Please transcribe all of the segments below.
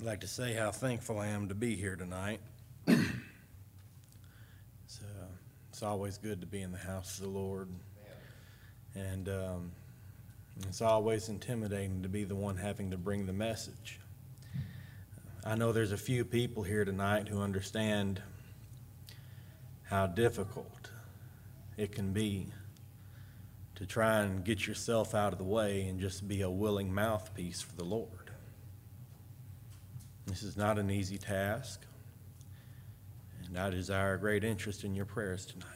I'd like to say how thankful I am to be here tonight. It's always good to be in the house of the Lord. And it's always intimidating to be the one having to bring the message. I know there's a few people here tonight who understand how difficult it can be to try and get yourself out of the way and just be a willing mouthpiece for the Lord. This is not an easy task, and I desire a great interest in your prayers tonight.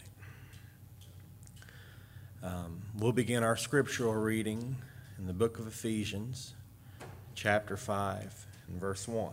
We'll begin our scriptural reading in the book of Ephesians, chapter 5, and verse 1.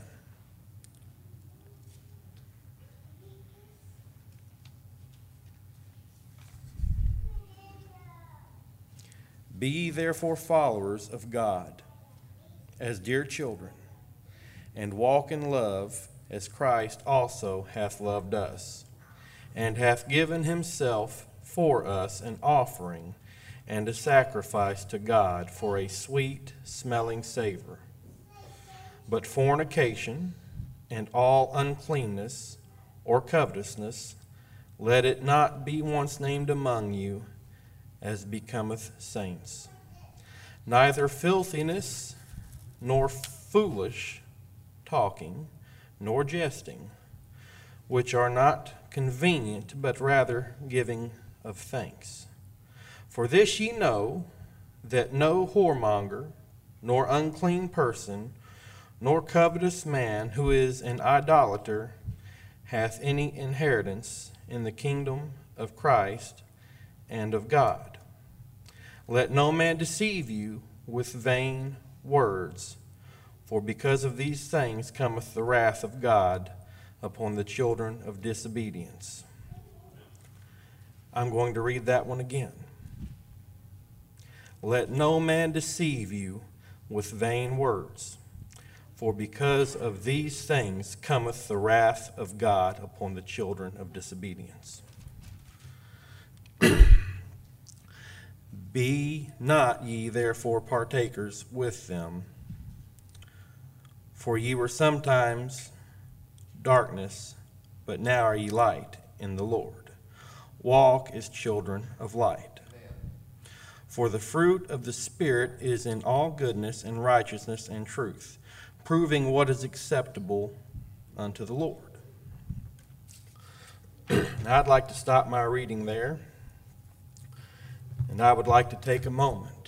Be ye therefore followers of God, as dear children, and walk in love, as Christ also hath loved us, and hath given himself for us an offering and a sacrifice to God for a sweet-smelling savor. But fornication and all uncleanness or covetousness, let it not be once named among you, as becometh saints. Neither filthiness, nor foolish talking, nor jesting, which are not convenient, but rather giving of thanks. For this ye know, that no whoremonger, nor unclean person, nor covetous man who is an idolater, hath any inheritance in the kingdom of Christ and of God. Let no man deceive you with vain words, for because of these things cometh the wrath of God upon the children of disobedience. I'm going to read that one again. Let no man deceive you with vain words, for because of these things cometh the wrath of God upon the children of disobedience. Be not ye therefore partakers with them, for ye were sometimes darkness, but now are ye light in the Lord. Walk as children of light. For the fruit of the Spirit is in all goodness and righteousness and truth, proving what is acceptable unto the Lord. Now I'd like to stop my reading there, and I would like to take a moment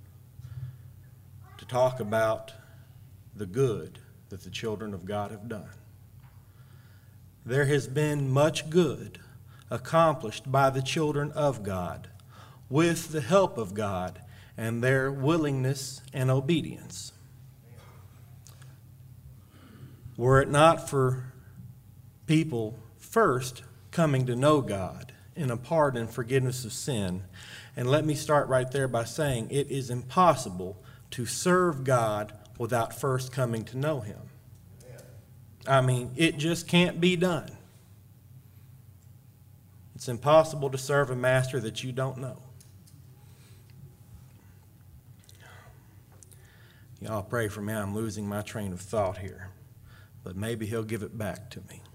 to talk about the good that the children of God have done. There has been much good accomplished by the children of God with the help of God and their willingness and obedience. Were it not for people first coming to know God in a pardon and forgiveness of sin, and let me start right there by saying it is impossible to serve God without first coming to know him. I mean, it just can't be done. It's impossible to serve a master that you don't know. Y'all pray for me. I'm losing my train of thought here. But maybe he'll give it back to me.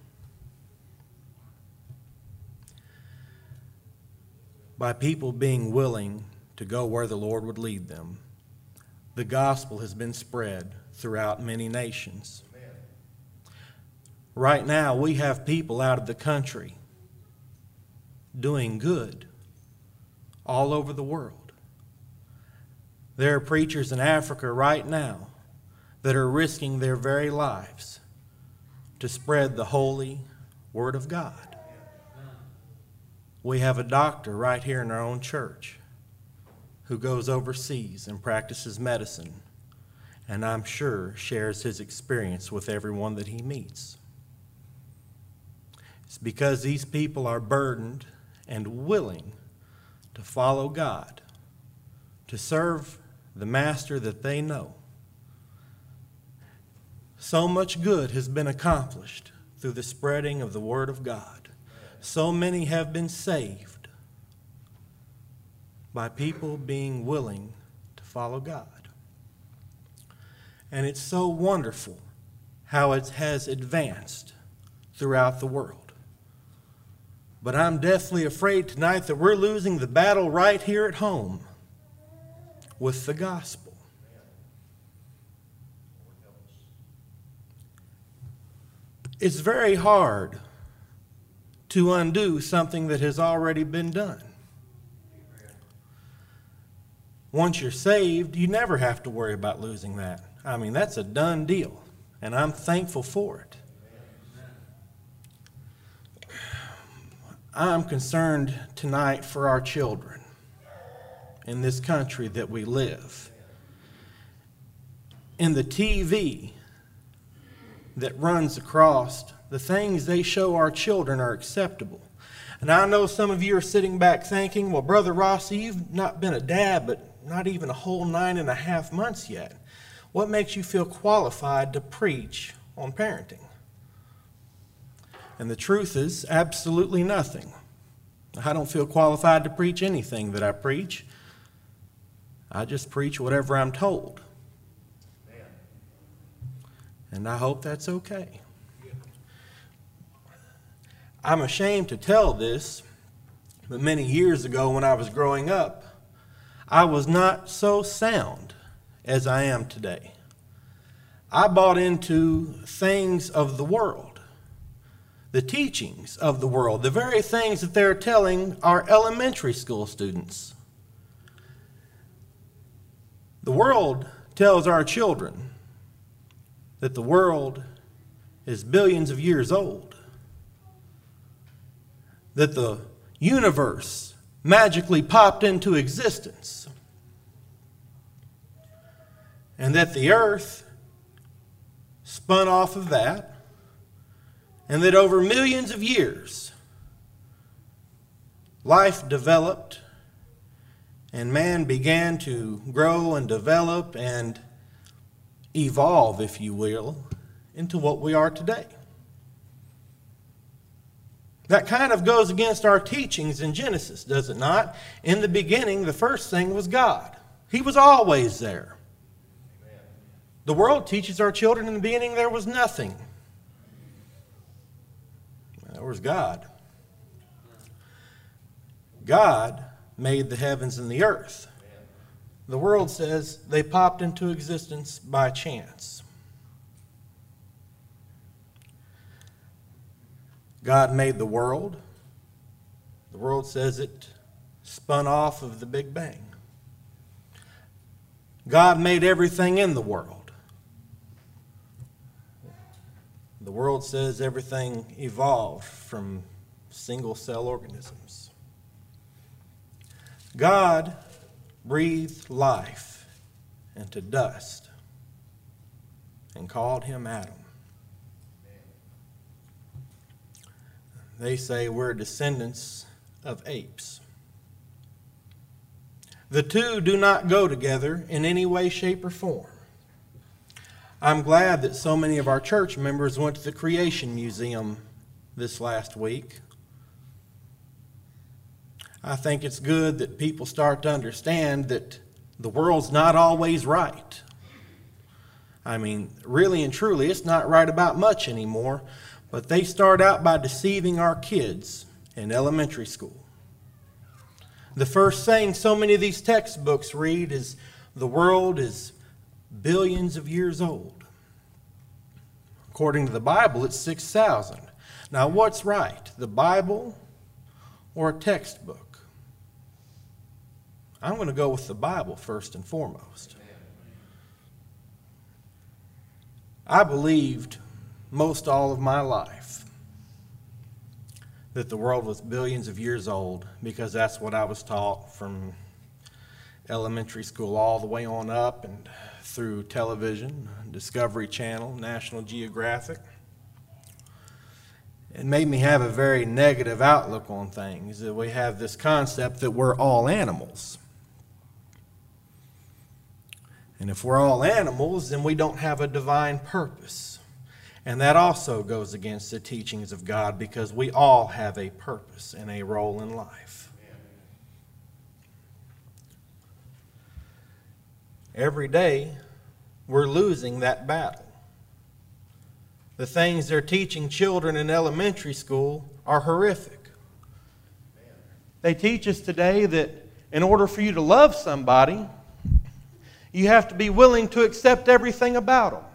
By people being willing to go where the Lord would lead them, the gospel has been spread throughout many nations. Amen. Right now, we have people out of the country doing good all over the world. There are preachers in Africa right now that are risking their very lives to spread the holy Word of God. We have a doctor right here in our own church who goes overseas and practices medicine, and I'm sure shares his experience with everyone that he meets. It's because these people are burdened and willing to follow God, to serve the master that they know. So much good has been accomplished through the spreading of the Word of God. So many have been saved by people being willing to follow God. And it's so wonderful how it has advanced throughout the world. But I'm deathly afraid tonight that we're losing the battle right here at home with the gospel. It's very hard to undo something that has already been done. Once you're saved, you never have to worry about losing that. I mean, that's a done deal, and I'm thankful for it. I'm concerned tonight for our children in this country that we live. In the TV that runs across, the things they show our children are acceptable. And I know some of you are sitting back thinking, well, Brother Rossi, you've not been a dad, but not even a whole 9.5 months yet. What makes you feel qualified to preach on parenting? And the truth is, absolutely nothing. I don't feel qualified to preach anything that I preach. I just preach whatever I'm told. And I hope that's okay. I'm ashamed to tell this, but many years ago when I was growing up, I was not so sound as I am today. I bought into things of the world, the teachings of the world, the very things that they're telling our elementary school students. The world tells our children that the world is billions of years old, that the universe magically popped into existence, and that the earth spun off of that, and that over millions of years, life developed, and man began to grow and develop and evolve, if you will, into what we are today. That kind of goes against our teachings in Genesis, does it not? In the beginning, the first thing was God. He was always there. The world teaches our children in the beginning there was nothing. There was God. God made the heavens and the earth. The world says they popped into existence by chance. God made the world. The world says it spun off of the Big Bang. God made everything in the world. The world says everything evolved from single-cell organisms. God breathed life into dust and called him Adam. They say we're descendants of apes. The two do not go together in any way, shape, or form. I'm glad that so many of our church members went to the Creation Museum this last week. I think it's good that people start to understand that the world's not always right. I mean, really and truly, it's not right about much anymore, but they start out by deceiving our kids in elementary school. The first thing so many of these textbooks read is the world is billions of years old. According to the Bible, it's 6,000. Now, what's right, the Bible or a textbook? I'm going to go with the Bible first and foremost. I believed most all of my life that the world was billions of years old because that's what I was taught from elementary school all the way on up and through television, Discovery Channel, National Geographic. It made me have a very negative outlook on things, that we have this concept that we're all animals. And if we're all animals, then we don't have a divine purpose. And that also goes against the teachings of God because we all have a purpose and a role in life. Every day, we're losing that battle. the things they're teaching children in elementary school are horrific. They teach us today that in order for you to love somebody, you have to be willing to accept everything about them.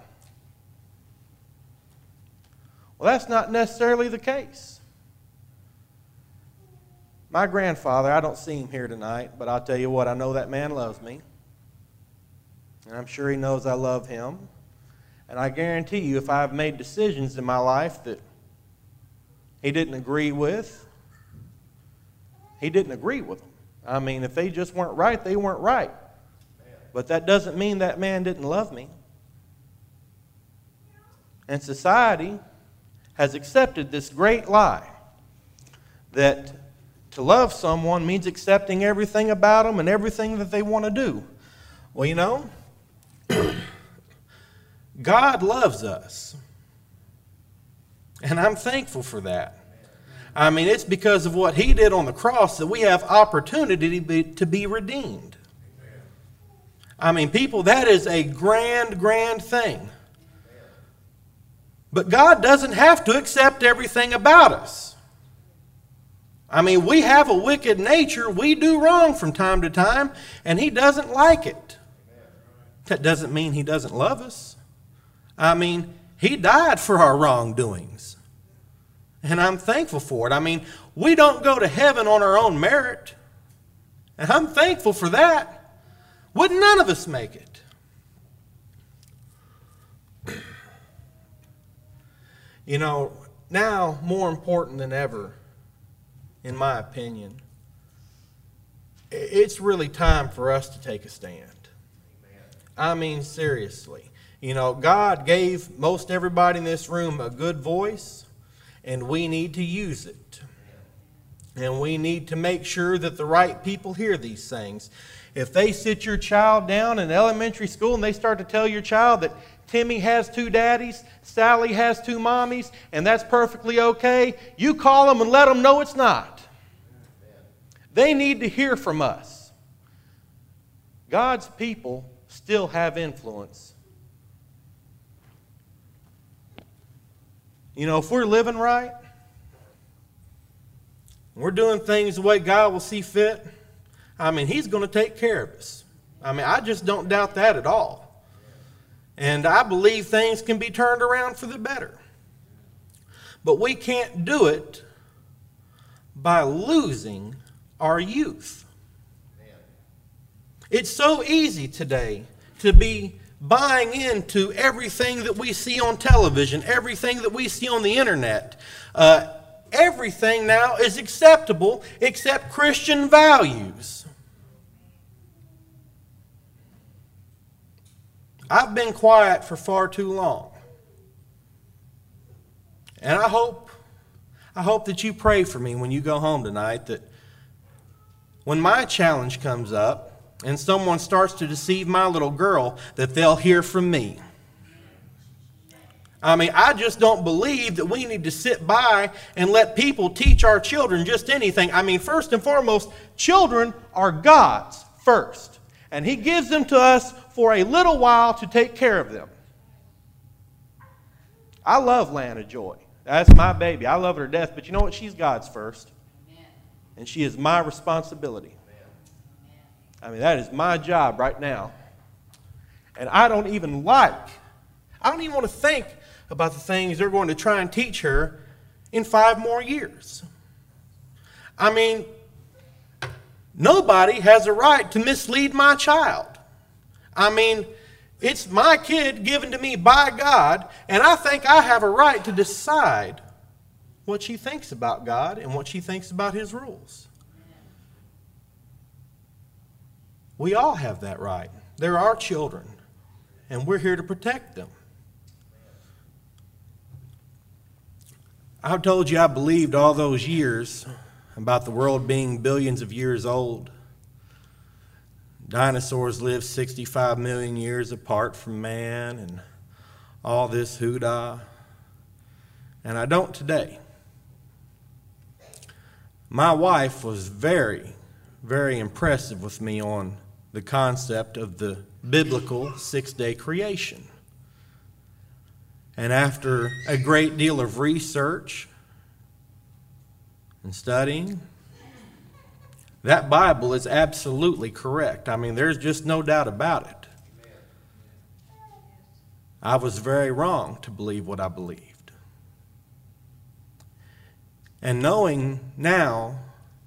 Well, that's not necessarily the case. My grandfather, I don't see him here tonight, but I'll tell you what, I know that man loves me. And I'm sure he knows I love him. And I guarantee you, if I've made decisions in my life that he didn't agree with, he didn't agree with them. I mean, if they just weren't right, they weren't right. But that doesn't mean that man didn't love me. And society has accepted this great lie that to love someone means accepting everything about them and everything that they want to do. Well, you know, God loves us. And I'm thankful for that. I mean, it's because of what He did on the cross that we have opportunity to be redeemed. I mean, people, that is a grand, grand thing. But God doesn't have to accept everything about us. I mean, we have a wicked nature. We do wrong from time to time, and He doesn't like it. That doesn't mean He doesn't love us. I mean, He died for our wrongdoings. And I'm thankful for it. I mean, we don't go to heaven on our own merit. And I'm thankful for that. Wouldn't none of us make it? You know, now more important than ever, in my opinion, it's really time for us to take a stand. I mean, seriously. You know, God gave most everybody in this room a good voice, and we need to use it. And we need to make sure that the right people hear these things. If they sit your child down in elementary school and they start to tell your child that Timmy has 2 daddies, Sally has 2 mommies, and that's perfectly okay, you call them and let them know it's not. They need to hear from us. God's people still have influence. You know, if we're living right, we're doing things the way God will see fit, I mean, He's going to take care of us. I mean, I just don't doubt that at all. And I believe things can be turned around for the better. But we can't do it by losing our youth. It's so easy today to be buying into everything that we see on television, everything that we see on the internet. Everything now is acceptable except Christian values. I've been quiet for far too long. And I hope that you pray for me when you go home tonight, that when my challenge comes up and someone starts to deceive my little girl, that they'll hear from me. I mean, I just don't believe that we need to sit by and let people teach our children just anything. I mean, first and foremost, children are God's first. And He gives them to us for a little while to take care of them. I love Lana Joy. That's my baby. I love her to death. But you know what? She's God's first. Amen. And she is my responsibility. Amen. I mean, that is my job right now. And I don't even want to think about the things they're going to try and teach her in 5 more years. I mean, nobody has a right to mislead my child. I mean, it's my kid given to me by God, and I think I have a right to decide what she thinks about God and what she thinks about His rules. We all have that right. They're our children, and we're here to protect them. I told you I believed all those years about the world being billions of years old. Dinosaurs lived 65 million years apart from man and all this hoorah. And I don't today. My wife was very, very impressive with me on the concept of the biblical 6-day creation. And after a great deal of research and studying, that Bible is absolutely correct. I mean, there's just no doubt about it. I was very wrong to believe what I believed. And knowing now,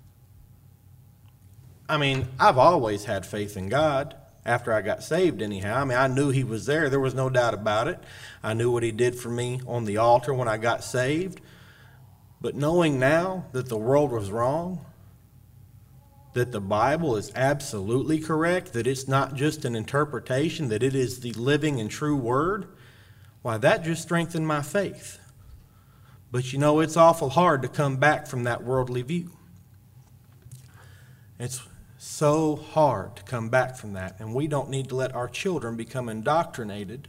I mean, I've always had faith in God after I got saved anyhow. I mean, I knew He was there. There was no doubt about it. I knew what He did for me on the altar when I got saved. But knowing now that the world was wrong, that the Bible is absolutely correct, that it's not just an interpretation, that it is the living and true Word, why, that just strengthened my faith. But you know, it's awful hard to come back from that worldly view. It's so hard to come back from that, and we don't need to let our children become indoctrinated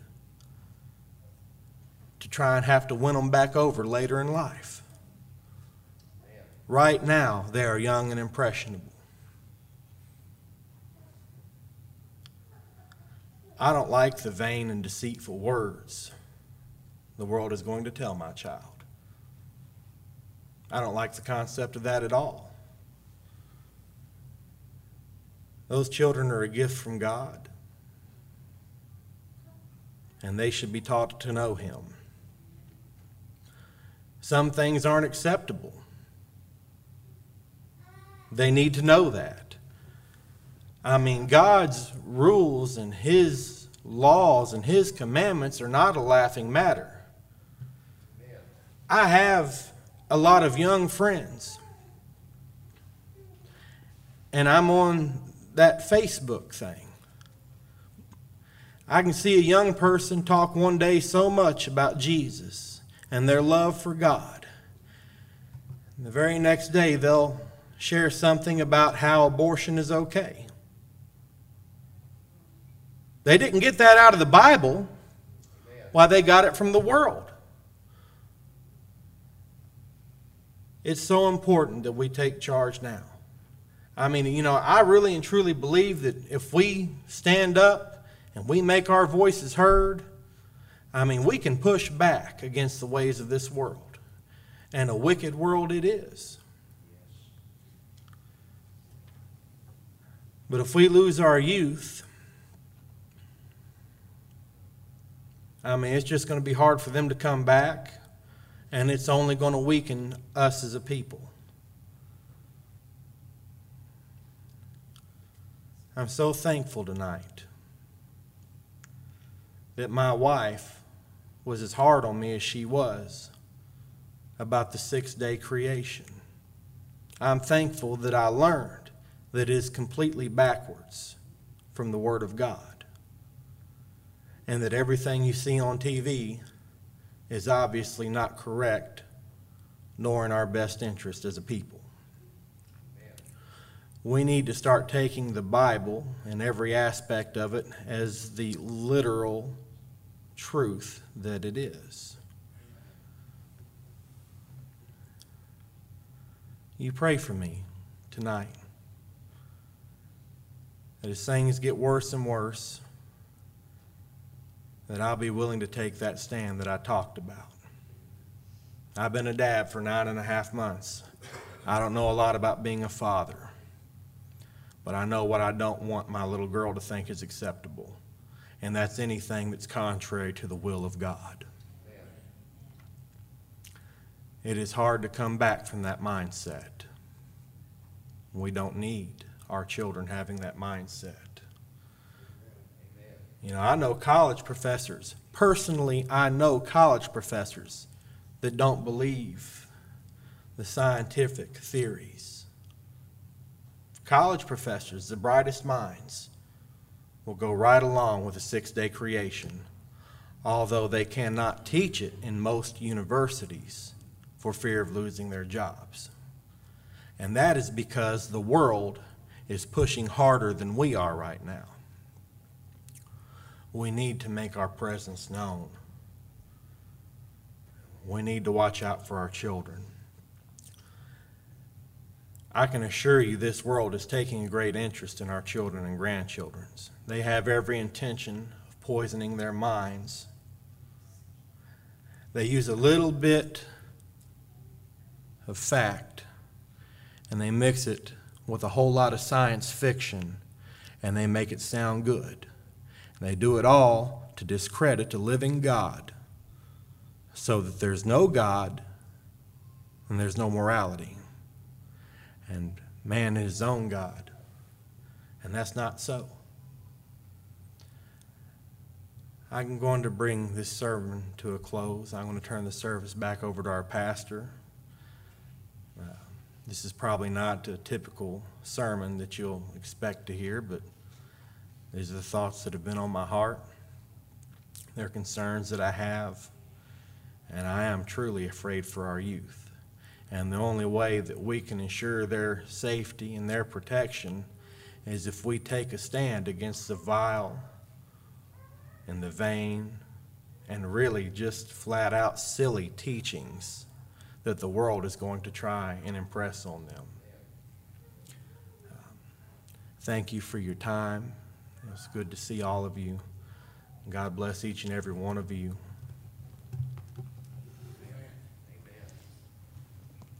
to try and have to win them back over later in life. Right now, they are young and impressionable. I don't like the vain and deceitful words the world is going to tell my child. I don't like the concept of that at all. Those children are a gift from God, and they should be taught to know Him. Some things aren't acceptable. They need to know that. I mean, God's rules and His laws and His commandments are not a laughing matter. I have a lot of young friends, and I'm on that Facebook thing. I can see a young person talk one day so much about Jesus and their love for God. And the very next day they'll share something about how abortion is okay. They didn't get that out of the Bible. Why, they got it from the world. It's so important that we take charge now. I mean, you know, I really and truly believe that if we stand up and we make our voices heard, I mean, we can push back against the ways of this world. And a wicked world it is. But if we lose our youth, I mean, it's just going to be hard for them to come back, and it's only going to weaken us as a people. I'm so thankful tonight that my wife was as hard on me as she was about the 6-day creation. I'm thankful that I learned that it is completely backwards from the Word of God, and that everything you see on TV is obviously not correct, nor in our best interest as a people. We need to start taking the Bible and every aspect of it as the literal truth that it is. You pray for me tonight that as things get worse and worse, that I'll be willing to take that stand that I talked about. I've been a dad for 9.5 months. I don't know a lot about being a father, but I know what I don't want my little girl to think is acceptable, and that's anything that's contrary to the will of God. It is hard to come back from that mindset. We don't need our children having that mindset. You know, I know college professors. Personally, I know college professors that don't believe the scientific theories. College professors, the brightest minds, will go right along with the 6-day creation, although they cannot teach it in most universities for fear of losing their jobs. And that is because the world is pushing harder than we are right now. We need to make our presence known. We need to watch out for our children. I can assure you this world is taking a great interest in our children and grandchildren. They have every intention of poisoning their minds. They use a little bit of fact and they mix it with a whole lot of science fiction and they make it sound good. And they do it all to discredit the living God so that there's no God and there's no morality. And man is his own God. And that's not so. I'm going to bring this sermon to a close. I'm going to turn the service back over to our pastor. This is probably not a typical sermon that you'll expect to hear, but these are the thoughts that have been on my heart. They're concerns that I have, and I am truly afraid for our youth. And the only way that we can ensure their safety and their protection is if we take a stand against the vile and the vain and really just flat out silly teachings that the world is going to try and impress on them. Thank you for your time. It was good to see all of you. God bless each and every one of you.